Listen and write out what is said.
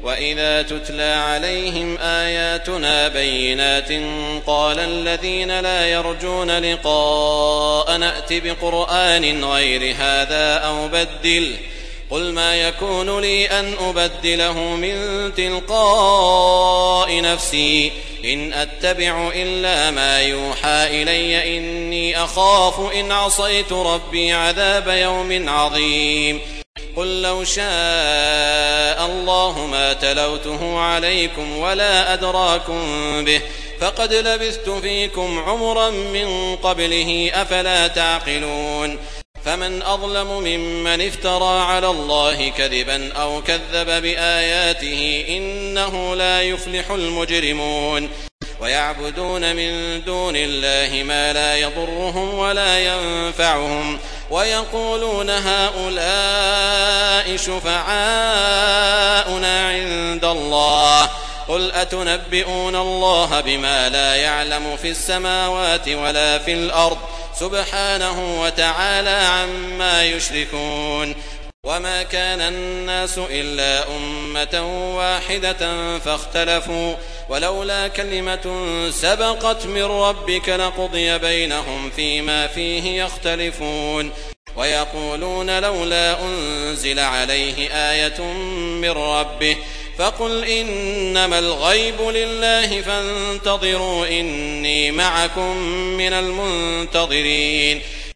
وإذا تتلى عليهم آياتنا بينات قال الذين لا يرجون لقاء نأت بقرآن غير هذا أو بدل قل ما يكون لي أن أبدله من تلقاء نفسي إن أتبع إلا ما يوحى إلي إني أخاف إن عصيت ربي عذاب يوم عظيم قل لو شاء الله ما تلوته عليكم ولا أدراكم به فقد لبثت فيكم عمرا من قبله أفلا تعقلون فمن أظلم ممن افترى على الله كذبا أو كذب بآياته إنه لا يفلح المجرمون ويعبدون من دون الله ما لا يضرهم ولا ينفعهم ويقولون هؤلاء شفعاؤنا عند الله قل أتنبئون الله بما لا يعلم في السماوات ولا في الأرض سبحانه وتعالى عما يشركون وما كان الناس إلا أمة واحدة فاختلفوا ولولا كلمة سبقت من ربك لقضي بينهم فيما فيه يختلفون ويقولون لولا أنزل عليه آية من ربه فقل إنما الغيب لله فانتظروا إني معكم من المنتظرين